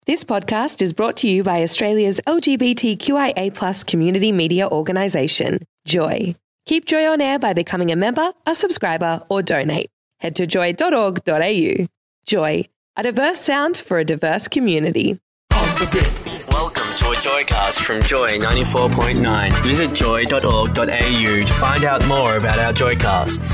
This podcast is brought to you by Australia's LGBTQIA+ community media organisation, Joy. Keep Joy on air by becoming a member, a subscriber, or donate. Head to joy.org.au. Joy, a diverse sound for a diverse community. Welcome to a Joycast from Joy 94.9. Visit joy.org.au to find out more about our Joycasts.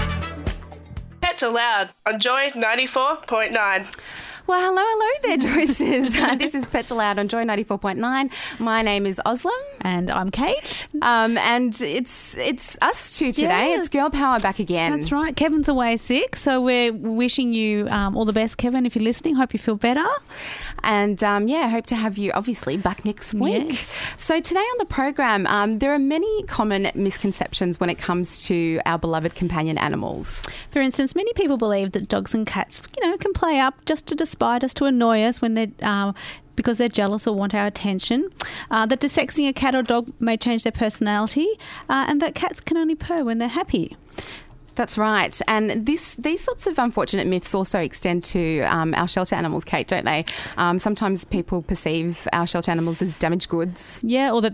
Pets Aloud on Joy 94.9. Well, hello there, Joysters. This is Pets Aloud on Joy 94.9. My name is Oslam. And I'm Kate. And it's us two today. Yeah. It's Girl Power back again. That's right. Kevin's away sick, so we're wishing you all the best, Kevin, if you're listening. Hope you feel better. And, hope to have you, obviously, back next week. Yes. So today on the program, there are many common misconceptions when it comes to our beloved companion animals. For instance, many people believe that dogs and cats, can play up just to despite us, to annoy us when they're... because they're jealous or want our attention, that dissecting a cat or dog may change their personality, and that cats can only purr when they're happy. That's right. And these sorts of unfortunate myths also extend to our shelter animals, Kate, don't they? Sometimes people perceive our shelter animals as damaged goods. Yeah, or that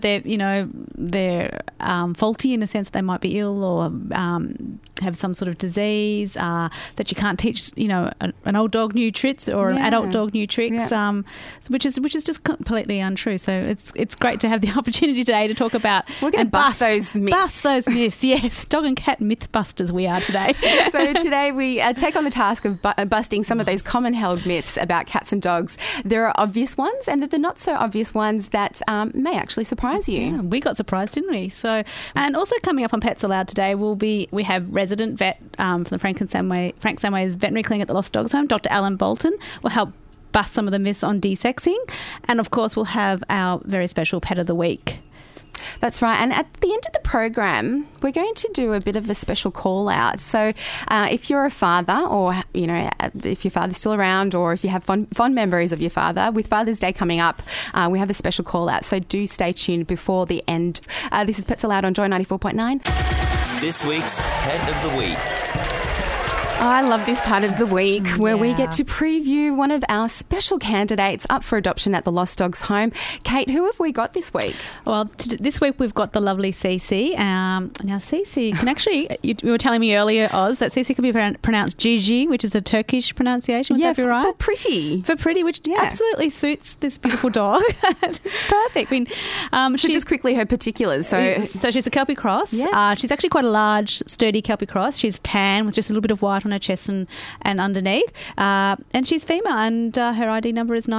they're faulty in a sense that they might be ill or have some sort of disease, that you can't teach, an old dog new tricks or an adult dog new tricks, which is just completely untrue. So it's great to have the opportunity today to talk about... We're going to bust those myths. Bust those myths, yes. Dog and cat myth busters we are today. So today we take on the task of busting some of those common held myths about cats and dogs. There are obvious ones and the not so obvious ones that may actually surprise you. Yeah, we got surprised, didn't we? So, and also coming up on Pets Aloud today we have resident vet from the Frank Samway's Veterinary Clinic at the Lost Dogs Home, Dr. Alan Bolton, will help bust some of the myths on desexing, and of course we'll have our very special Pet of the Week. That's right. And at the end of the program, we're going to do a bit of a special call out. So if you're a father or, if your father's still around or if you have fond memories of your father, with Father's Day coming up, we have a special call out. So do stay tuned before the end. This is Pets Aloud on Joy 94.9. This week's Pet of the Week. I love this part of the week where we get to preview one of our special candidates up for adoption at the Lost Dogs Home. Kate, who have we got this week? Well, this week we've got the lovely Cece. Now, Cece can actually, you were telling me earlier, Oz, that Cece can be pronounced Gigi, which is a Turkish pronunciation. Would that be right? For pretty. For pretty, which absolutely suits this beautiful dog. It's perfect. So just quickly her particulars. So she's a Kelpie Cross. Yeah. She's actually quite a large, sturdy Kelpie Cross. She's tan with just a little bit of white on her chest and underneath, and she's female, and her ID number is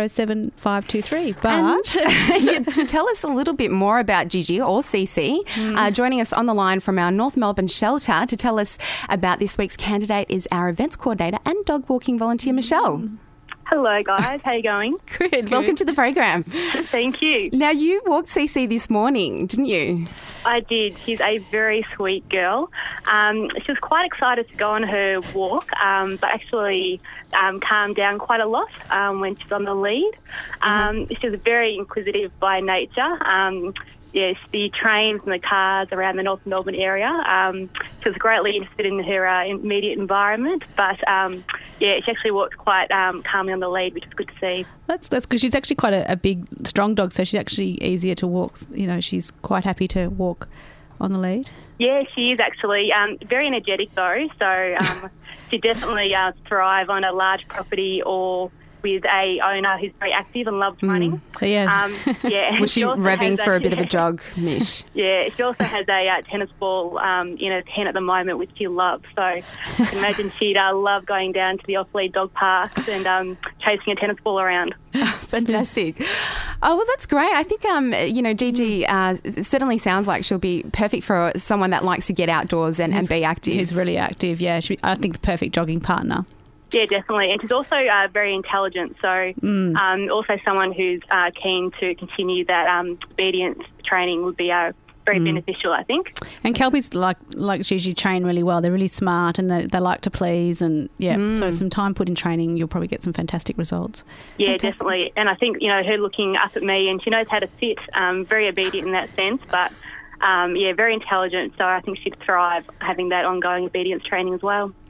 907523. But to tell us a little bit more about Gigi or Cece, joining us on the line from our North Melbourne shelter to tell us about this week's candidate is our events coordinator and dog walking volunteer, Michelle. Hello, guys. How are you going? Good. Welcome to the program. Thank you. Now, you walked Cece this morning, didn't you? I did. She's a very sweet girl. She was quite excited to go on her walk, but actually calmed down quite a lot when she was on the lead. She was very inquisitive by nature. Yes, the trains and the cars around the North Melbourne area. She was greatly interested in her immediate environment, but she actually walked quite calmly on the lead, which is good to see. That's good. She's actually quite a big, strong dog, so she's actually easier to walk. She's quite happy to walk on the lead. Yeah, she is actually very energetic though, so she definitely thrive on a large property or with a owner who's very active and loves running. Yeah. Was she revving for a bit of a jog, Mish? Yeah, she also has a tennis ball in her tent at the moment, which she loves. So I can imagine she'd love going down to the off-lead dog parks and chasing a tennis ball around. Fantastic. Oh, well, that's great. I think, Gigi certainly sounds like she'll be perfect for someone that likes to get outdoors and be active. Who's really active, yeah. I think the perfect jogging partner. Yeah, definitely. And she's also very intelligent, so also someone who's keen to continue that obedience training would be very beneficial, I think. And Kelpies, like Gigi, train really well. They're really smart and they like to please, and so some time put in training, you'll probably get some fantastic results. Yeah, fantastic. Definitely. And I think, her looking up at me, and she knows how to sit, very obedient in that sense, but very intelligent, so I think she'd thrive having that ongoing obedience training as well.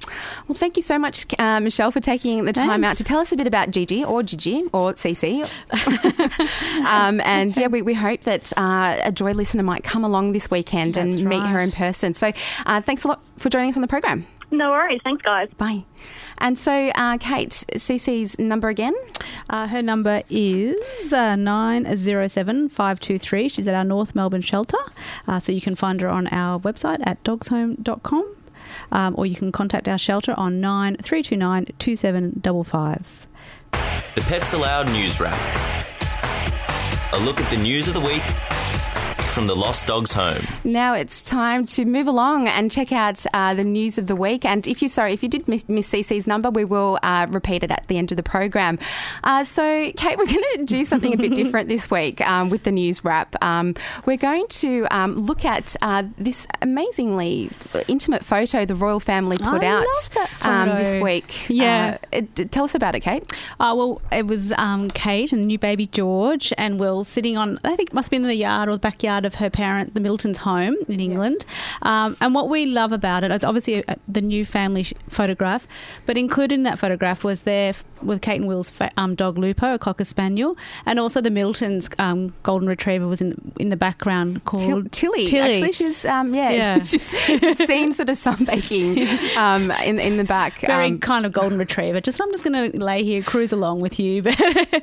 Well, thank you so much, Michelle, for taking the time out to tell us a bit about Gigi or Cece. And yeah, we hope that a Joy listener might come along this weekend and meet her in person. So thanks a lot for joining us on the program. No worries. Thanks, guys. Bye. And so, Kate, Cece's number again? Her number is 907523. She's at our North Melbourne shelter. So you can find her on our website at dogshome.com. Or you can contact our shelter on 9329 2755. The Pets Aloud News Wrap. A look at the news of the week from the Lost Dogs Home. Now it's time to move along and check out the news of the week. And if you did miss Cece's number, we will repeat it at the end of the program. So, Kate, we're going to do something a bit different this week with the news wrap. We're going to look at this amazingly intimate photo the royal family put out this week. Yeah. Tell us about it, Kate. Well, it was Kate and new baby George and Will sitting on, I think it must have been in the yard or the backyard of her parent, the Middletons' home in England. And what we love about it, it's obviously the new family photograph, but included in that photograph was there with Kate and Will's dog Lupo, a Cocker Spaniel, and also the Middletons' golden retriever was in the background called Tilly. Actually, she was she's seen sort of sunbaking in the back. Very kind of golden retriever. I'm just going to lay here, cruise along with you. But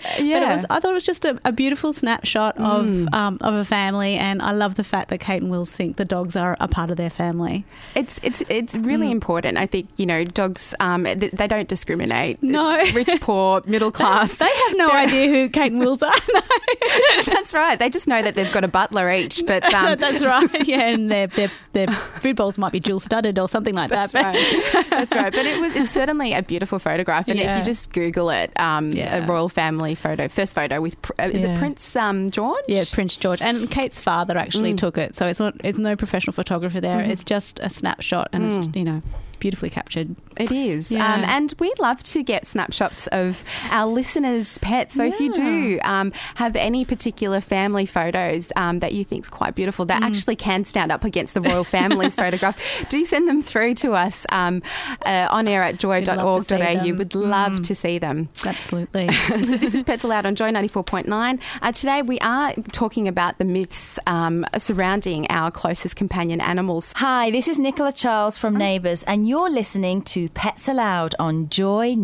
I thought it was just a beautiful snapshot of a family. And I love the fact that Kate and Will think the dogs are a part of their family. It's really important. I think, dogs, they don't discriminate. No. Rich, poor, middle class. They have no idea who Kate and Will's are. No. That's right. They just know that they've got a butler each. But that's right. Yeah, and their food bowls might be jewel-studded or something like that. That's right. But it's certainly a beautiful photograph. And if you just Google it, a royal family photo, first photo with, is it Prince George? Yeah, Prince George. And Kate's father actually took it, so it's no professional photographer there. It's just a snapshot, and it's beautifully captured. It is. And we love to get snapshots of our listeners' pets. So if you do have any particular family photos that you think is quite beautiful that actually can stand up against the royal family's photograph, do send them through to us on air at joy.org.au. We'd love to see them. Absolutely. So this is Pets Aloud on Joy 94.9. Today we are talking about the myths surrounding our closest companion animals. Hi, this is Nicola Charles from Neighbours, and you're listening to Pets Aloud on Joy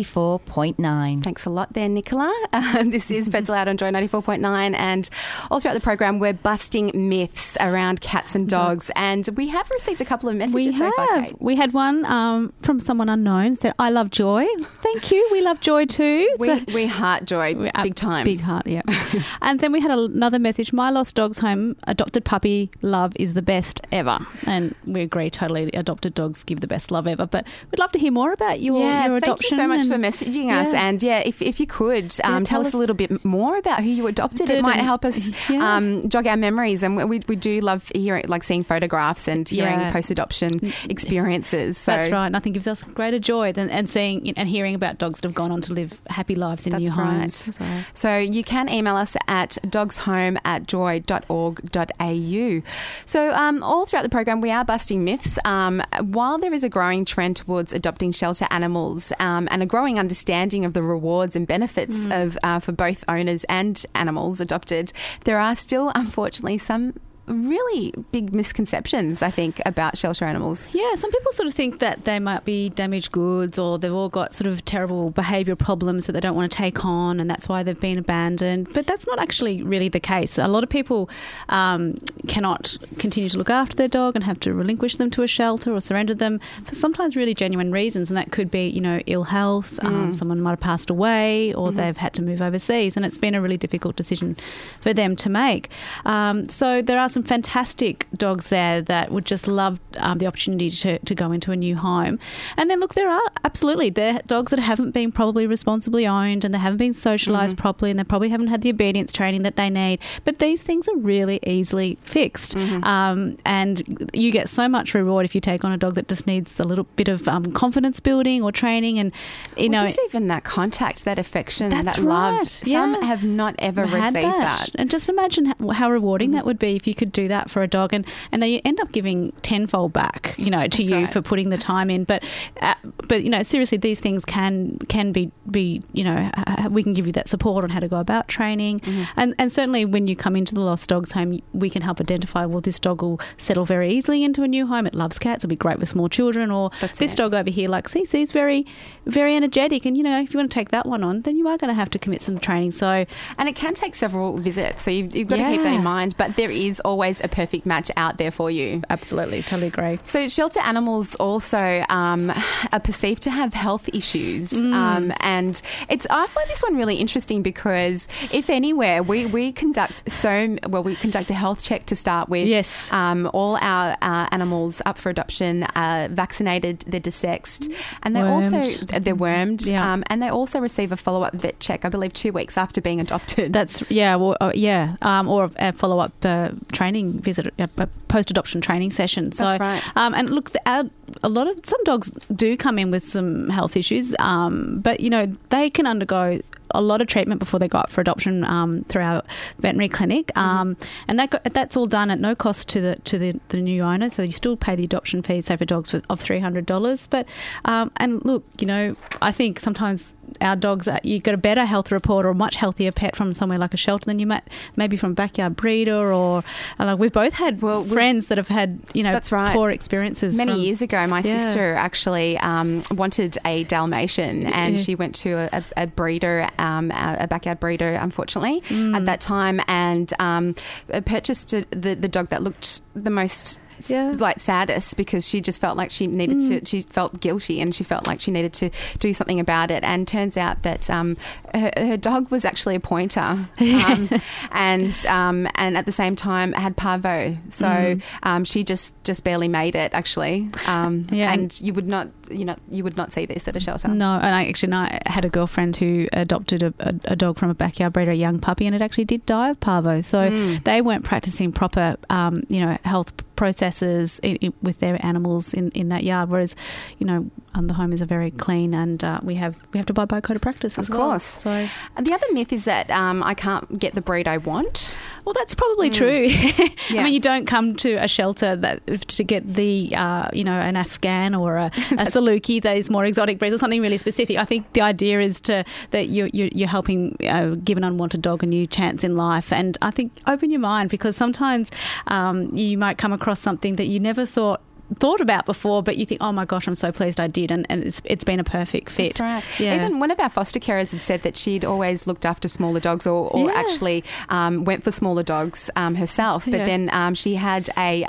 94.9. Thanks a lot there, Nicola. This is Pets Aloud on Joy 94.9, and all throughout the program we're busting myths around cats and dogs, and we have received a couple of messages so far, Kate. We had one from someone unknown, said, I love Joy. Thank you. We love Joy too. We heart Joy, big time. Big heart, yeah. And then we had another message, my Lost Dogs Home adopted puppy love is the best ever. And we agree totally, adopted dogs give the best love ever. But we'd love to hear more about your adoption. Thank you so much for messaging us. And if you could tell us a little bit more about who you adopted, it might help us jog our memories. And we do love hearing, seeing photographs and hearing post-adoption experiences. So. That's right. Nothing gives us greater joy than seeing and hearing about dogs that have gone on to live happy lives in new homes. So you can email us at dogshome@joy.org.au. So all throughout the program we are busting myths. While there is a growing trend towards adopting shelter animals and a growing understanding of the rewards and benefits of for both owners and animals adopted, there are still, unfortunately, some really big misconceptions, I think, about shelter animals. Yeah, some people sort of think that they might be damaged goods or they've all got sort of terrible behavioural problems that they don't want to take on and that's why they've been abandoned. But that's not actually really the case. A lot of people cannot continue to look after their dog and have to relinquish them to a shelter or surrender them for sometimes really genuine reasons, and that could be, ill health, someone might have passed away or they've had to move overseas, and it's been a really difficult decision for them to make. So there are some fantastic dogs there that would just love the opportunity to go into a new home. And then, look, there are absolutely dogs that haven't been probably responsibly owned and they haven't been socialised properly and they probably haven't had the obedience training that they need. But these things are really easily fixed. And you get so much reward if you take on a dog that just needs a little bit of confidence building or training. And, just even that contact, that affection, that love. Yeah. Some have not ever received that. And just imagine how rewarding that would be if you could could do that for a dog, and they end up giving tenfold back, to That's you right. for putting the time in. But seriously, these things can be we can give you that support on how to go about training, and certainly when you come into the Lost Dogs Home, we can help identify, well, this dog will settle very easily into a new home. It loves cats. It'll be great with small children. Or this dog over here, like Cece, is very, very energetic. And, if you want to take that one on, then you are going to have to commit some training. So, and it can take several visits. So you've got to keep that in mind. But there is always a perfect match out there for you. Absolutely. Totally agree. So shelter animals also are perceived to have health issues. And I find this one really interesting because if anywhere, we conduct a health check to start with. Yes. All our animals up for adoption are vaccinated, they're desexed, and they're wormed. Yeah. And they also receive a follow-up vet check, I believe 2 weeks after being adopted. Or a follow-up training visit, a post-adoption training session. So, That's right. And look, some dogs do come in with some health issues, but they can undergo a lot of treatment before they go up for adoption through our veterinary clinic, and that's all done at no cost to the new owner. So you still pay the adoption fee, say for dogs of $300. But and look, I think sometimes our dogs, you get a better health report or a much healthier pet from somewhere like a shelter than you might maybe from a backyard breeder, or we've both had friends that have had That's right. poor experiences. Many years ago, my sister actually wanted a Dalmatian, and she went to a breeder, a backyard breeder, unfortunately, at that time, and purchased the dog that looked the most saddest, because she just felt like she needed to. She felt guilty, and she felt like she needed to do something about it. And turns out that her dog was actually a pointer, and at the same time had parvo. So she just barely made it, actually. And you would not see this at a shelter. No, and I had a girlfriend who adopted a dog from a backyard breeder, a young puppy, and it actually did die of parvo. So they weren't practicing proper, health processes with their animals in that yard, whereas the home is a very clean, and we have to abide by a code of practice as well. Of course. So And the other myth is that I can't get the breed I want. well, that's probably true. I mean, you don't come to a shelter to get the an Afghan or a Saluki, those more exotic breeds, or something really specific. I think the idea is that you're helping give an unwanted dog a new chance in life, and I think open your mind, because sometimes you might come across something that you never thought about before, but you think, oh my gosh, I'm so pleased I did, and it's been a perfect fit. That's right. Yeah. Even one of our foster carers had said that she'd always looked after smaller dogs, or actually went for smaller dogs herself, but then she had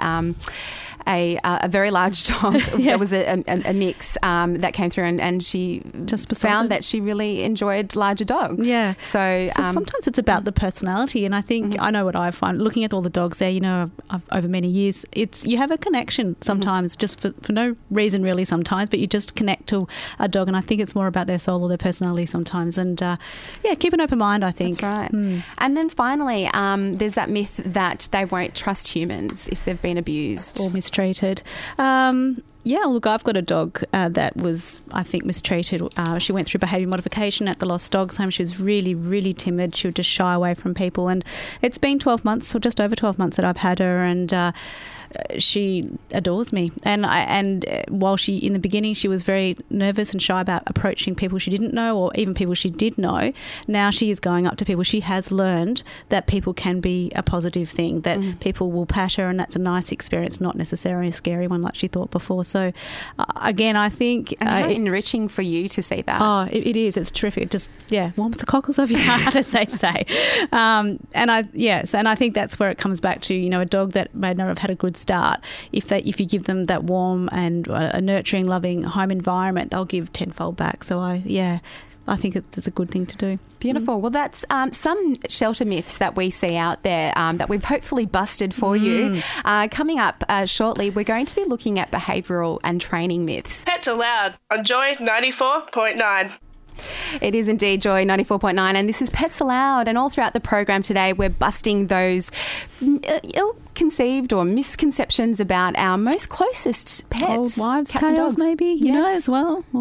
a very large dog that was a mix that came through, and she just found that she really enjoyed larger dogs. Yeah. So sometimes it's about the personality, and I think I know what I find looking at all the dogs there. Over many years, you have a connection sometimes, just for no reason really sometimes, but you just connect to a dog, and I think it's more about their soul or their personality sometimes. And keep an open mind, I think. That's right. And then finally, there's that myth that they won't trust humans if they've been abused or mistreated. Look, I've got a dog that was, I think, mistreated. She went through behaviour modification at the Lost Dogs Home. She was really, really timid. She would just shy away from people. And it's been 12 months, or just over 12 months, that I've had her, and she adores me. And while in the beginning she was very nervous and shy about approaching people she didn't know, or even people she did know, now she is going up to people. She has learned that people can be a positive thing, that people will pat her, and that's a nice experience, not necessarily a scary one like she thought before. So again, I think and how enriching for you to see that. Oh, it is. It's terrific. It just warms the cockles of your heart, as they say. And I think that's where it comes back to. A dog that may not have had a good start, if you give them that warm and a nurturing, loving home environment, they'll give tenfold back. So I think it's a good thing to do. Beautiful. Well, that's some shelter myths that we see out there that we've hopefully busted for you. Coming up shortly, we're going to be looking at behavioural and training myths. Pets Aloud on Joy 94.9. It is indeed Joy 94.9, and this is Pets Aloud, and all throughout the program today we're busting those ill-conceived or misconceptions about our most closest pets. Old wives' cats and tales, dogs. maybe, as well.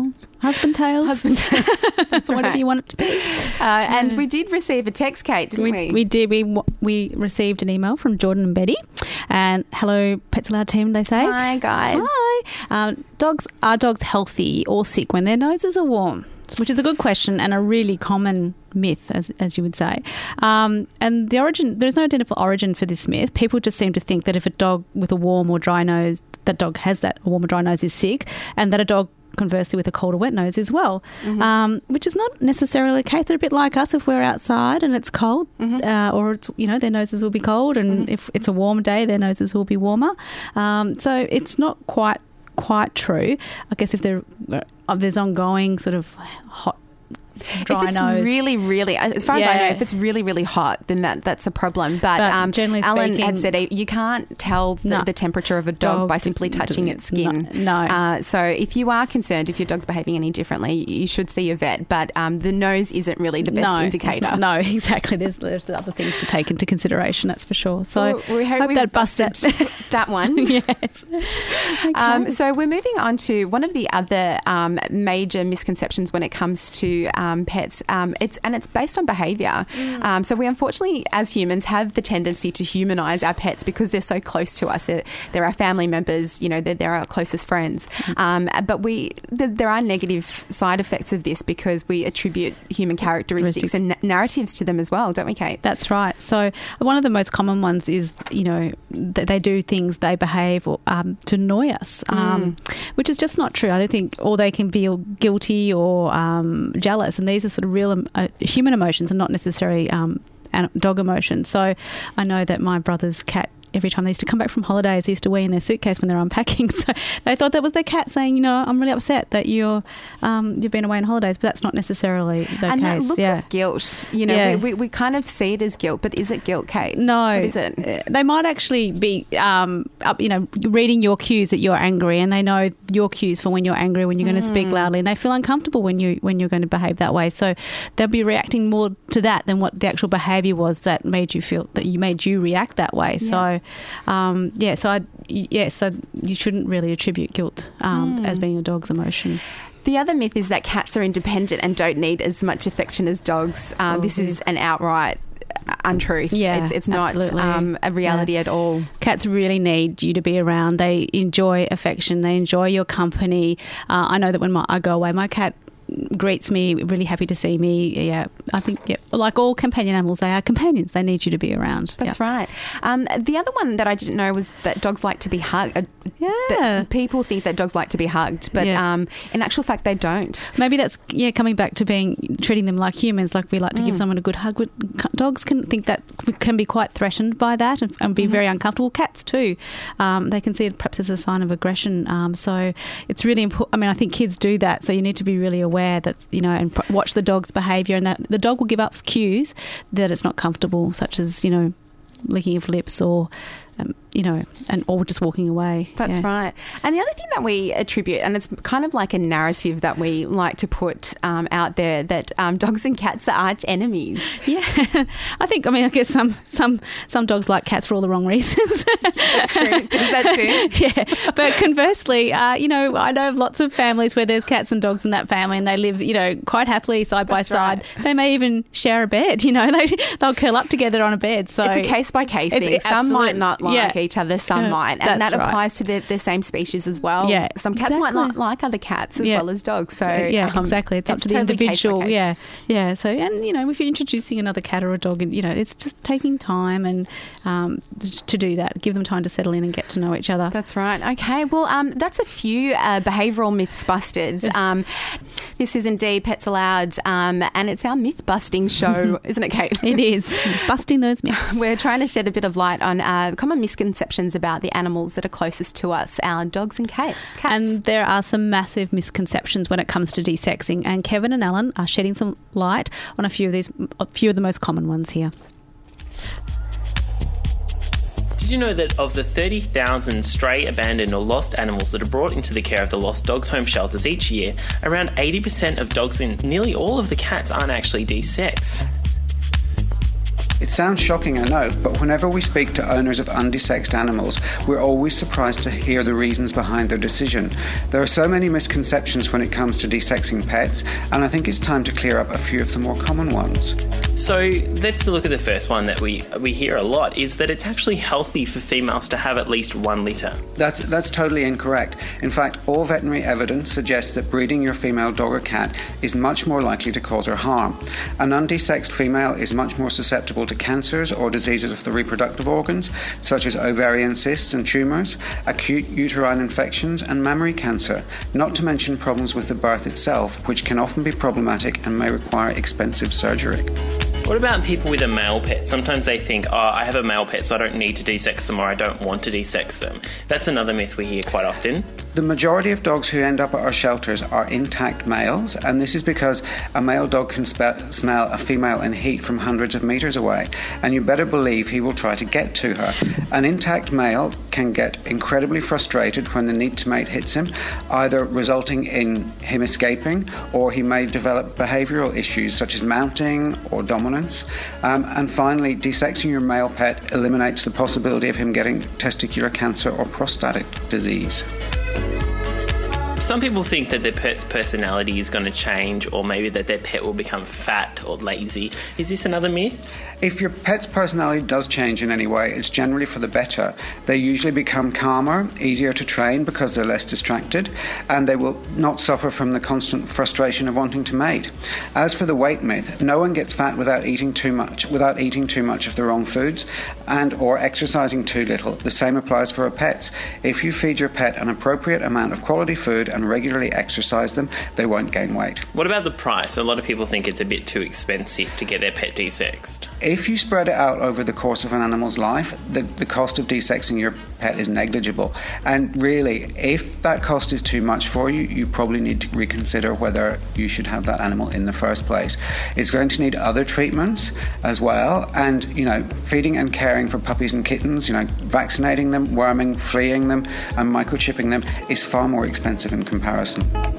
Husband tales. Husband tales. That's whatever right. you want it to be. And we did receive a text, Kate, didn't we? We did. We received an email from Jordan and Betty. And hello, Pets Aloud team, they say. Hi, guys. Hi. Are dogs healthy or sick when their noses are warm? Which is a good question and a really common myth, as you would say. And there's no identifiable origin for this myth. People just seem to think that if a dog with a warm or dry nose, that dog has that warm or dry nose is sick, and that a dog conversely with a cold or wet nose as well, which is not necessarily the case. They're a bit like us if we're outside and it's cold, or it's, their noses will be cold, and if it's a warm day, their noses will be warmer. So it's not quite true. I guess if there's ongoing sort of hot, dry if it's nose. really, really, as far as I know, if it's really, really hot, then that's a problem. But generally Alan speaking, had said you can't tell the temperature of a dog by simply touching its skin. No. So if you are concerned, if your dog's behaving any differently, you should see your vet. But the nose isn't really the best indicator. No, exactly. There's other things to take into consideration, that's for sure. So we hope that busted that one. Yes. Okay. So we're moving on to one of the other major misconceptions when it comes to pets. It's based on behaviour. So we unfortunately, as humans, have the tendency to humanise our pets because they're so close to us. They're our family members. They're our closest friends. But there are negative side effects of this because we attribute human characteristics and narratives to them as well, don't we, Kate? That's right. So one of the most common ones is that they do things, they behave to annoy us, which is just not true. I don't think, or they can feel guilty or jealous, and these are sort of real human emotions and not necessarily dog emotions. So I know that my brother's cat, every time they used to come back from holidays, they used to wee in their suitcase when they're unpacking. So they thought that was their cat saying, I'm really upset that you've been away on holidays, but that's not necessarily the case. And that look of guilt, we kind of see it as guilt, but is it guilt, Kate? No. What is it? They might actually be, reading your cues that you're angry, and they know your cues for when you're angry, when you're going to speak loudly, and they feel uncomfortable when you're going to behave that way. So they'll be reacting more to that than what the actual behaviour was that made you react that way. Yeah. So so you shouldn't really attribute guilt as being a dog's emotion. The other myth is that cats are independent and don't need as much affection as dogs. This is an outright untruth. Yeah, it's not a reality at all. Cats really need you to be around. They enjoy affection. They enjoy your company. I know that when I go away, my cat greets me, really happy to see me. Yeah, I think, like all companion animals, they are companions. They need you to be around. That's right. The other one that I didn't know was that dogs like to be hugged. Yeah. People think that dogs like to be hugged, but in actual fact, they don't. Maybe that's, coming back to treating them like humans, like we like to give someone a good hug. Dogs can think that can be quite threatened by that and be very uncomfortable. Cats too. They can see it perhaps as a sign of aggression. So it's really important. I mean, I think kids do that, so you need to be really aware that, and watch the dog's behaviour, and that the dog will give up cues that it's not comfortable, such as, licking of lips or or just walking away. That's right. And the other thing that we attribute, and it's kind of like a narrative that we like to put out there, that dogs and cats are arch enemies. Yeah, I guess some dogs like cats for all the wrong reasons. That's true. Is that too? Yeah, but conversely, I know of lots of families where there's cats and dogs in that family, and they live, quite happily side by side. Right. They may even share a bed. They'll curl up together on a bed. So it's a case by case thing. Some might not like each other, some might, and that applies to the same species as well. Yeah, some cats might not like other cats as well as dogs. So exactly, it's up to the individual. Case. Yeah. So if you're introducing another cat or a dog, and it's just taking time and to do that, give them time to settle in and get to know each other. That's right. Okay, well, that's a few behavioural myths busted. This is indeed Pets Aloud, and it's our myth busting show, isn't it, Kate? It is busting those myths. We're trying to shed a bit of light on common misconceptions about the animals that are closest to us, our dogs and cats. And there are some massive misconceptions when it comes to desexing, and Kevin and Alan are shedding some light on a few of the most common ones here. Did you know that of the 30,000 stray, abandoned or lost animals that are brought into the care of the Lost Dogs Home shelters each year, around 80% of dogs and nearly all of the cats aren't actually desexed? It sounds shocking, I know, but whenever we speak to owners of undesexed animals, we're always surprised to hear the reasons behind their decision. There are so many misconceptions when it comes to desexing pets, and I think it's time to clear up a few of the more common ones. So let's look at the first one that we hear a lot, is that it's actually healthy for females to have at least 1 litre. That's totally incorrect. In fact, all veterinary evidence suggests that breeding your female dog or cat is much more likely to cause her harm. An undesexed female is much more susceptible to cancers or diseases of the reproductive organs, such as ovarian cysts and tumours, acute uterine infections and mammary cancer, not to mention problems with the birth itself, which can often be problematic and may require expensive surgery. What about people with a male pet? Sometimes they think, I have a male pet, so I don't need to desex them, or I don't want to desex them. That's another myth we hear quite often. The majority of dogs who end up at our shelters are intact males, and this is because a male dog can smell a female in heat from hundreds of metres away, and you better believe he will try to get to her. An intact male can get incredibly frustrated when the need to mate hits him, either resulting in him escaping, or he may develop behavioural issues such as mounting or dominance. And finally, desexing your male pet eliminates the possibility of him getting testicular cancer or prostatic disease. Some people think that their pet's personality is going to change, or maybe that their pet will become fat or lazy. Is this another myth? If your pet's personality does change in any way, it's generally for the better. They usually become calmer, easier to train because they're less distracted, and they will not suffer from the constant frustration of wanting to mate. As for the weight myth, no one gets fat without eating too much of the wrong foods and or exercising too little. The same applies for our pets. If you feed your pet an appropriate amount of quality food and regularly exercise them, they won't gain weight. What about the price? A lot of people think it's a bit too expensive to get their pet desexed. If you spread it out over the course of an animal's life, the cost of desexing your pet is negligible. And really, if that cost is too much for you, you probably need to reconsider whether you should have that animal in the first place. It's going to need other treatments as well, and feeding and caring for puppies and kittens, vaccinating them, worming, fleeing them, and microchipping them is far more expensive in comparison.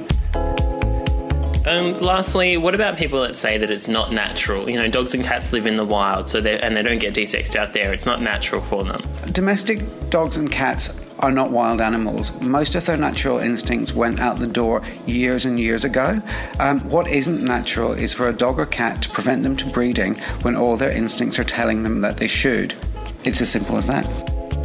Lastly, what about people that say that it's not natural? Dogs and cats live in the wild, and they don't get desexed out there. It's not natural for them. Domestic dogs and cats are not wild animals. Most of their natural instincts went out the door years and years ago. What isn't natural is for a dog or cat to prevent them to breeding when all their instincts are telling them that they should. It's as simple as that.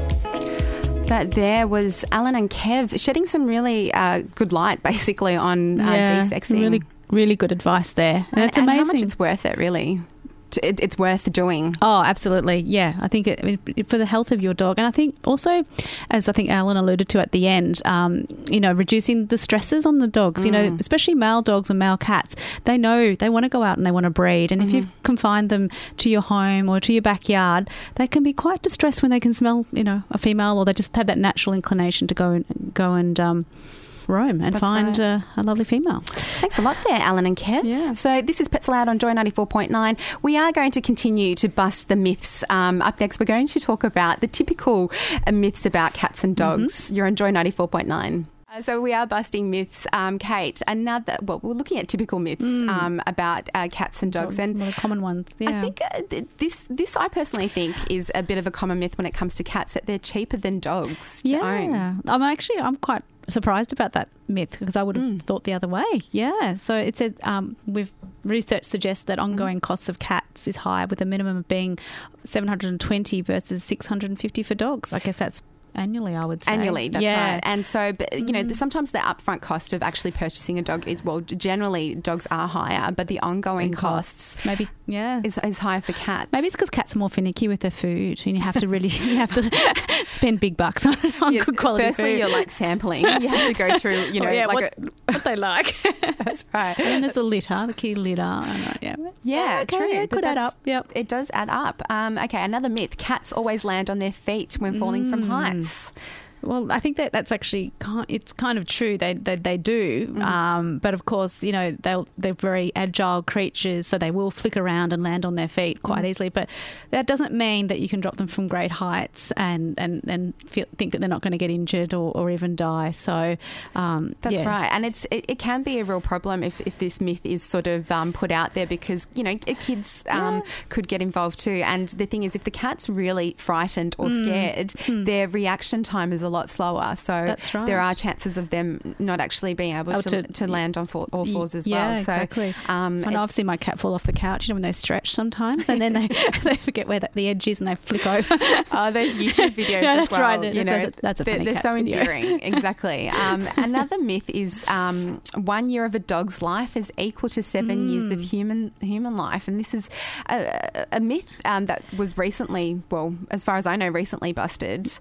That there was Alan and Kev shedding some really good light, basically, on desexing. Really, really good advice there. And it's amazing. And how much it's worth it, really. It's worth doing. Oh, absolutely. Yeah. I think for the health of your dog. And I think also, as I think Alan alluded to at the end, reducing the stresses on the dogs, especially male dogs and male cats, they know they want to go out and they want to breed. And if you've confined them to your home or to your backyard, they can be quite distressed when they can smell, a female, or they just have that natural inclination to go and roam and find a lovely female. Thanks a lot there, Alan and Kev. Yeah. So this is Pets Aloud on Joy 94.9. We are going to continue to bust the myths. Up next, we're going to talk about the typical myths about cats and dogs. You're on Joy 94.9. So we are busting myths. Kate, we're looking at typical myths about cats and dogs. And one of the common ones, yeah. I think this I personally think is a bit of a common myth when it comes to cats, that they're cheaper than dogs to own. I'm quite surprised about that myth, because I would have thought the other way. Yeah. So it says research suggests that ongoing costs of cats is high, with a minimum of being $720 versus $650 for dogs. I guess that's annually, I would say. Annually, that's right. And so, but sometimes the upfront cost of actually purchasing a dog is, generally dogs are higher, but the ongoing costs maybe is higher for cats. Maybe it's because cats are more finicky with their food, and you have to spend big bucks on good quality food. Firstly, you're like sampling. You have to go through, what they like. That's right. And then there's the litter, the kitty litter. True. Yeah, it could add up. Yep. It does add up. Okay, another myth: cats always land on their feet when falling from heights. Well, I think that's actually it's kind of true. They do, but of course, you know, they're very agile creatures, so they will flick around and land on their feet quite easily. But that doesn't mean that you can drop them from great heights and think that they're not going to get injured or even die. So that's right, and it can be a real problem if this myth is sort of put out there, because you know kids could get involved too. And the thing is, if the cat's really frightened or scared, their reaction time is a lot slower. So that's right. There are chances of them not actually being able to land on all fours as well. Yeah, exactly. So, and I've seen my cat fall off the couch, you know, when they stretch sometimes, and then they forget where the edge is and they flick over. Oh, those YouTube videos yeah, as that's well. Right. You know, that's a funny they're so video. endearing. Exactly. Another myth is 1 year of a dog's life is equal to 7 years of human life, and this is a myth that was recently, well, as far as I know, recently busted,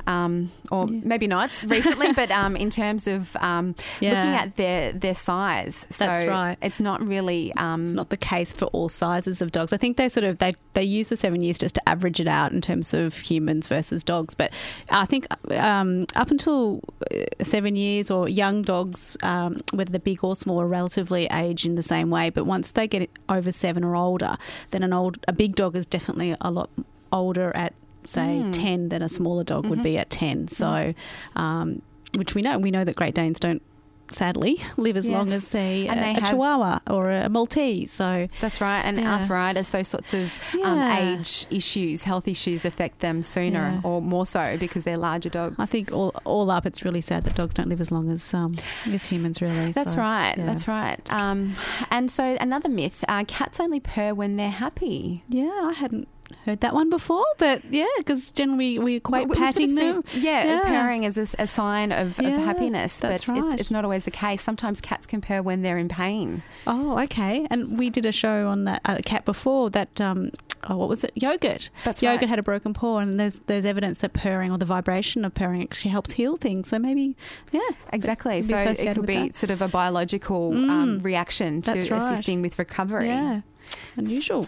or maybe not recently, but in terms of looking at their size. So that's right. It's not really it's not the case for all sizes of dogs. I think they use the 7 years just to average it out in terms of humans versus dogs. But I think up until 7 years, or young dogs, whether they're big or small, are relatively age in the same way. But once they get over 7 or older, then a big dog is definitely a lot older at, say, 10 than a smaller dog would be at 10. So, which we know that Great Danes don't, sadly, live as long as, say, a Chihuahua or a Maltese. So that's right. And arthritis, those sorts of age issues, health issues affect them sooner or more so because they're larger dogs. I think all up, it's really sad that dogs don't live as long as humans, really. That's right. Yeah. That's right. And so another myth, cats only purr when they're happy. Yeah, I hadn't heard that one before, but because generally we equate patting them. Purring as a sign of happiness, but right. it's not always the case. Sometimes cats can purr when they're in pain. Oh, okay. And we did a show on that cat before that. What was it? Yogurt. That's Yogurt right. had a broken paw, and there's evidence that purring, or the vibration of purring, actually helps heal things. So maybe, exactly. So it could be sort of a biological reaction to assisting with recovery. Yeah. Unusual.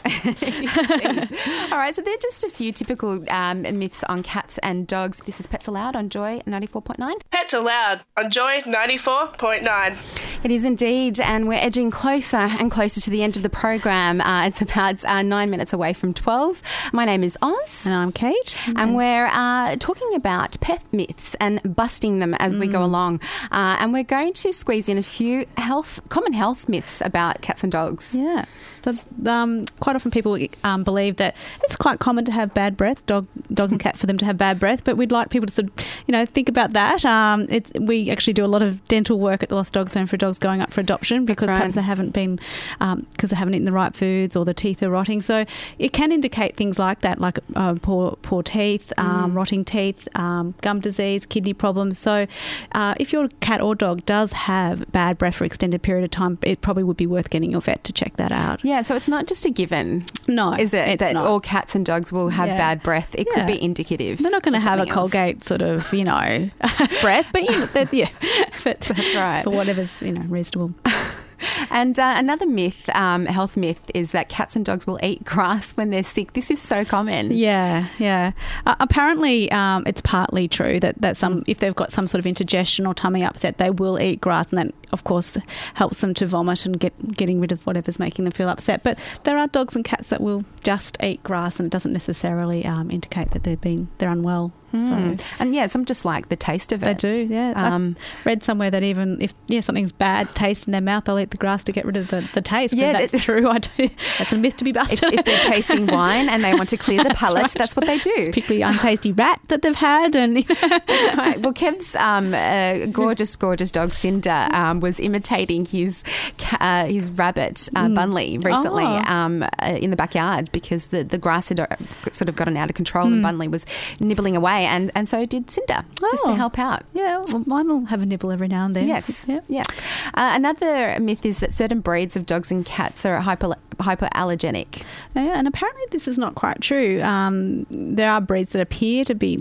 All right, so they're just a few typical myths on cats and dogs. This is Pets Aloud on Joy 94.9. Pets Aloud on Joy 94.9. It is indeed, and we're edging closer and closer to the end of the program. It's about 9 minutes away from 12. My name is Oz. And I'm Kate. And we're talking about pet myths and busting them as we go along. And we're going to squeeze in a few common health myths about cats and dogs. Yeah. So, quite often people believe that it's quite common to have bad breath, dogs and cats, for them to have bad breath, but we'd like people to sort of, think about that. We actually do a lot of dental work at the Lost Dogs Home for dogs going up for adoption because perhaps they haven't been, because they haven't eaten the right foods or the teeth are rotting. So it can indicate things like that, like poor teeth, rotting teeth, gum disease, kidney problems. So if your cat or dog does have bad breath for an extended period of time, it probably would be worth getting your vet to check that out. Yeah, so it's not just a given, no, is it, that not. All cats and dogs will have bad breath? It could be indicative. They're not going to have a Colgate sort of, breath, but that's right. For whatever's, reasonable. And another myth, health myth, is that cats and dogs will eat grass when they're sick. This is so common. Yeah. Apparently, it's partly true that some, if they've got some sort of indigestion or tummy upset, they will eat grass, and that, of course, helps them to vomit and getting rid of whatever's making them feel upset. But there are dogs and cats that will just eat grass, and it doesn't necessarily indicate that they're unwell. So. And some just like the taste of it. They do, yeah. I read somewhere that even if something's bad taste in their mouth, they'll eat the grass to get rid of the taste. Yeah, but that's true. That's a myth to be busted. If they're tasting wine and they want to clear the palate, right. That's what they do. It's particularly untasty rat that they've had. And right. Well, Kev's gorgeous dog Cinder was imitating his rabbit Bunley recently in the backyard because the grass had sort of gotten out of control and Bunley was nibbling away. And so did Cinder, just to help out. Yeah, well, mine will have a nibble every now and then. Yes, yeah. Another myth is that certain breeds of dogs and cats are hypoallergenic. Yeah, and apparently this is not quite true. There are breeds that appear to be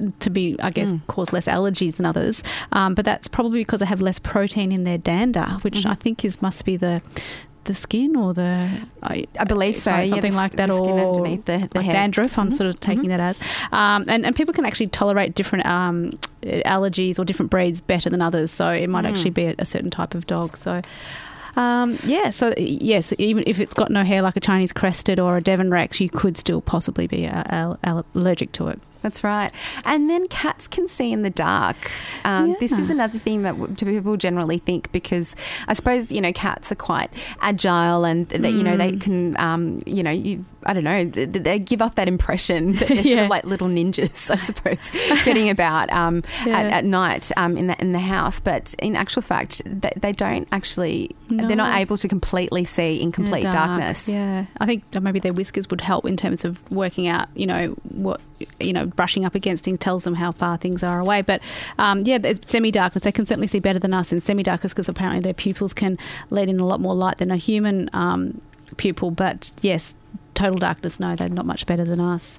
cause less allergies than others, but that's probably because they have less protein in their dander, which I think must be the the skin or the... I believe so. Something like that, the skin or underneath the like hair. dandruff, I'm sort of taking that as. And people can actually tolerate different allergies or different breeds better than others, so it might actually be a certain type of dog. So... so yes, even if it's got no hair like a Chinese Crested or a Devon Rex, you could still possibly be allergic to it. That's right. And then cats can see in the dark. This is another thing that people generally think, because I suppose, cats are quite agile and that, they can, I don't know, they give off that impression that they're sort of like little ninjas, I suppose, getting about at night in the house. But in actual fact, they don't actually, they're not able to completely see in complete darkness. Yeah. I think that maybe their whiskers would help in terms of working out, what, brushing up against things tells them how far things are away. But it's semi-darkness. They can certainly see better than us in semi-darkness, because apparently their pupils can let in a lot more light than a human pupil. But yes, total darkness, no, they're not much better than us.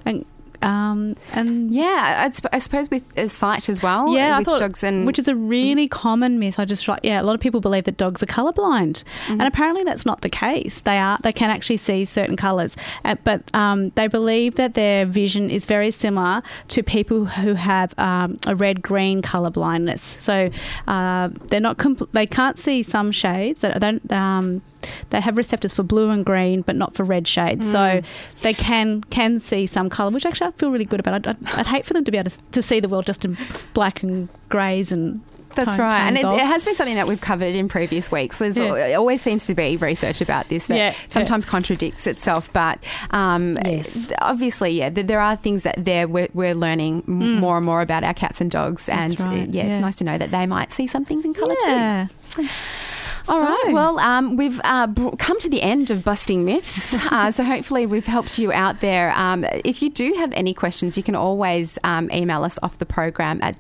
I suppose with sight as well. Yeah, with dogs which is a really common myth. A lot of people believe that dogs are colourblind, and apparently that's not the case. They can actually see certain colours, but they believe that their vision is very similar to people who have a red-green colour blindness. So they're not they can't see some shades. They have receptors for blue and green, but not for red shades. So they can see some colour, which actually I feel really good about. I'd hate for them to be able to see the world just in black and greys and... That's right. And it has been something that we've covered in previous weeks. It always seems to be research about this that sometimes contradicts itself. But obviously, there are things that we're learning more and more about our cats and dogs. That's and right. It's nice to know that they might see some things in colour too. All right. Well, we've come to the end of Busting Myths. So hopefully we've helped you out there. If you do have any questions, you can always email us off the program at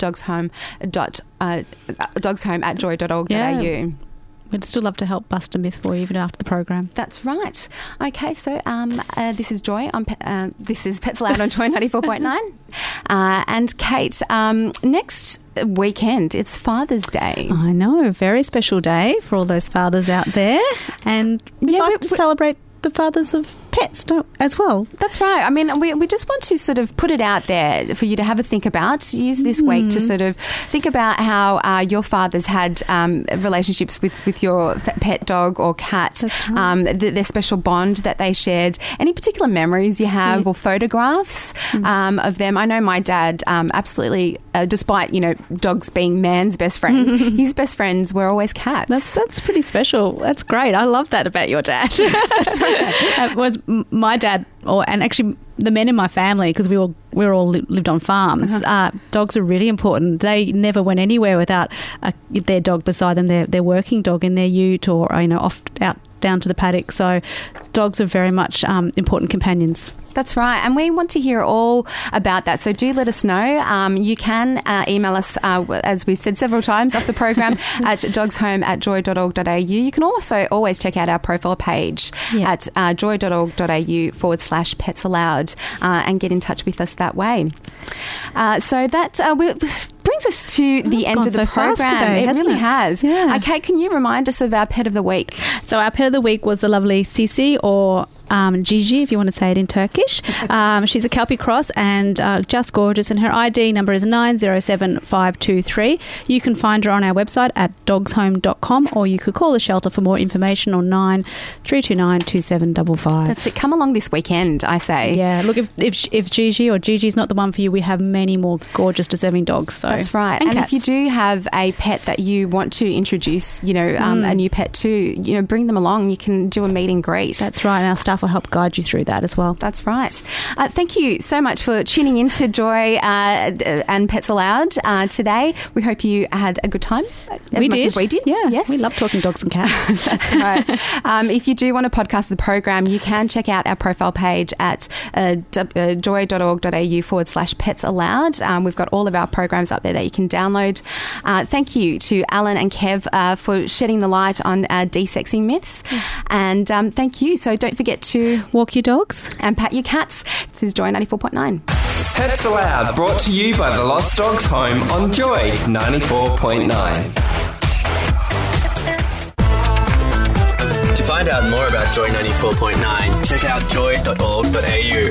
dogshome@joy.org.au. We'd still love to help bust a myth for you even after the program. That's right. Okay, so this is Joy. This is Pets Aloud on Joy 94.9. And Kate, next weekend, it's Father's Day. I know, a very special day for all those fathers out there. And we'd like to celebrate the fathers of pets as well. That's right. I mean, we just want to sort of put it out there for you to have a think about. Use this week to sort of think about how your fathers had relationships with your pet dog or cat. That's right. Their special bond that they shared. Any particular memories you have or photographs of them? I know my dad absolutely, despite dogs being man's best friend, his best friends were always cats. That's pretty special. That's great. I love that about your dad. That's right. Was my dad, and actually the men in my family, because we all lived on farms. Dogs are really important. They never went anywhere without their dog beside them, their working dog in their ute or off out down to the paddock. So dogs are very much important companions. That's right. And we want to hear all about that. So do let us know. You can email us, as we've said several times off the program, at dogshome@joy.org.au. You can also always check out our profile page at joy.org.au/Pets Aloud and get in touch with us that way. So that brings us to the end of the program. Today, it really has. Yeah. Kate, can you remind us of our pet of the week? So our pet of the week was the lovely Sisi, or Gigi, if you want to say it in Turkish. She's a Kelpie cross and just gorgeous, and her ID number is 907523. You can find her on our website at dogshome.com, or you could call the shelter for more information on 93292755. That's it. Come along this weekend, I say. Yeah, look, if Gigi or Gigi's not the one for you, we have many more gorgeous deserving dogs. So that's right. And if you do have a pet that you want to introduce, a new pet to, bring them along. You can do a meet and greet. That's right. And our staff will help guide you through that as well. That's right. Thank you so much for tuning in to Joy and Pets Aloud today. We hope you had a good time as much as we did. Yeah, yes. We love talking dogs and cats. That's right. If you do want to podcast the program, you can check out our profile page at joy.org.au/Pets Aloud. We've got all of our programs up there that you can download. Thank you to Alan and Kev for shedding the light on desexing myths. And thank you. So don't forget to walk your dogs and pat your cats. This is Joy 94.9. Pets Aloud, brought to you by the Lost Dogs Home on Joy 94.9. To find out more about Joy 94.9, check out joy.org.au.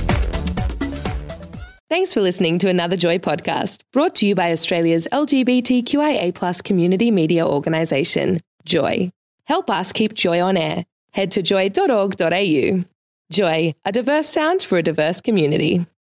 Thanks for listening to another Joy podcast, brought to you by Australia's LGBTQIA+ community media organisation, Joy. Help us keep Joy on air. Head to joy.org.au. Joy, a diverse sound for a diverse community.